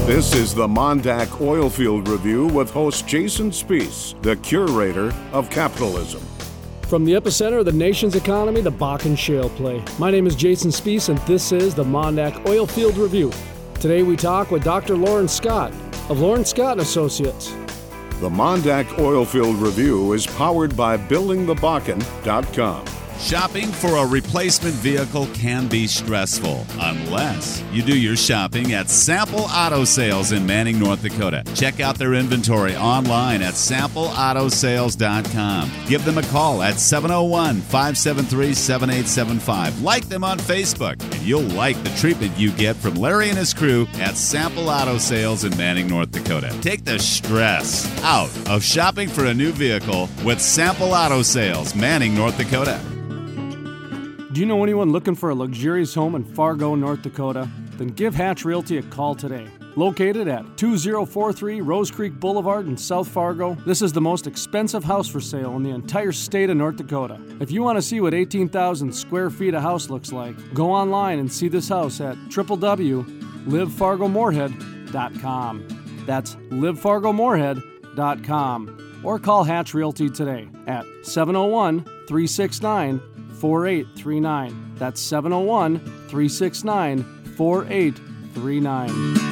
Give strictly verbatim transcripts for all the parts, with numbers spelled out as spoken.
This is the Mondak Oilfield Review with host Jason Spiess, the curator of capitalism. From the epicenter of the nation's economy, the Bakken Shale Play. My name is Jason Spiess, and this is the Mondak Oilfield Review. Today we talk with Doctor Loren Scott of Loren Scott and Associates. The Mondak Oilfield Review is powered by building the bakken dot com. Shopping for a replacement vehicle can be stressful unless you do your shopping at Sample Auto Sales in Manning, North Dakota. Check out their inventory online at sample auto sales dot com. Give them a call at seven oh one, five seven three, seven eight seven five. Like them on Facebook, and you'll like the treatment you get from Larry and his crew at Sample Auto Sales in Manning, North Dakota. Take the stress out of shopping for a new vehicle with Sample Auto Sales, Manning, North Dakota. Do you know anyone looking for a luxurious home in Fargo, North Dakota? Then give Hatch Realty a call today. Located at two oh four three Rose Creek Boulevard in South Fargo, this is the most expensive house for sale in the entire state of North Dakota. If you want to see what eighteen thousand square feet a house looks like, go online and see this house at w w w dot live fargo moorhead dot com. That's live fargo moorhead dot com. Or call Hatch Realty today at seven oh one, three six nine, four eight three nine. That's seven oh one, three six nine, four eight three nine.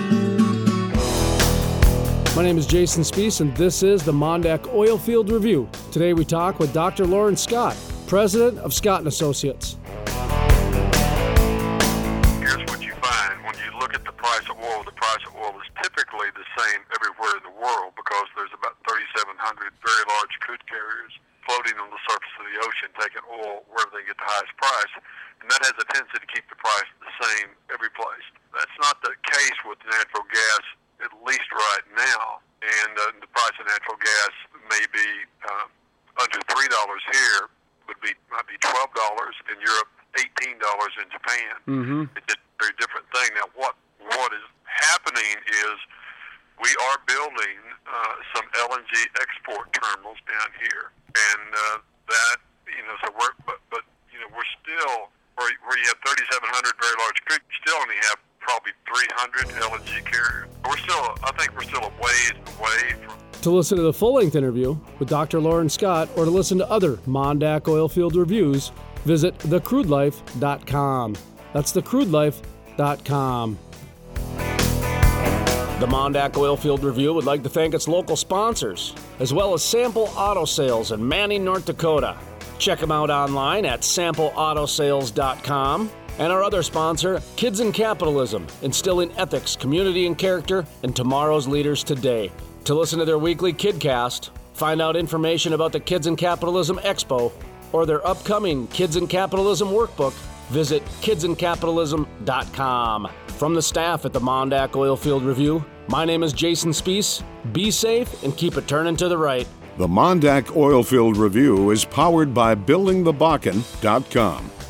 My name is Jason Spiess, and this is the Mondak Oilfield Review. Today we talk with Doctor Loren Scott, president of Scott and Associates. Here's what you find when you look at the price of oil. The price of oil is typically the same everywhere in the world because there's about thirty-seven hundred very large crude carriers floating on the surface of the ocean, taking oil wherever they get the highest price, and that has a tendency to keep the price the same every place. That's not the case with natural gas, at least right now, and uh, the price of natural gas may be uh, under three dollars here, would be might be twelve dollars in Europe, eighteen dollars in Japan. Mm-hmm. It's a very different thing. Now, what what is happening is we are building uh, some L N G export terminals down here. And uh, that, you know, so we're, but, but you know, we're still, where, where you have thirty-seven hundred very large crude, you still only have probably three hundred L N G carriers. We're still, I think we're still a ways away from. To listen to the full-length interview with Doctor Loren Scott or to listen to other Mondak Oilfield Reviews, visit the crude life dot com. That's the crude life dot com. The Mondak Oilfield Review would like to thank its local sponsors, as well as Sample Auto Sales in Manning, North Dakota. Check them out online at sample auto sales dot com. And our other sponsor, Kids in Capitalism, instilling ethics, community, and character in tomorrow's leaders today. To listen to their weekly KidCast, find out information about the Kids in Capitalism Expo, or their upcoming Kids in Capitalism Workbook, visit kids in capitalism dot com. From the staff at the Mondak Oilfield Review, my name is Jason Spiess. Be safe and keep it turning to the right. The Mondak Oilfield Review is powered by building the bakken dot com.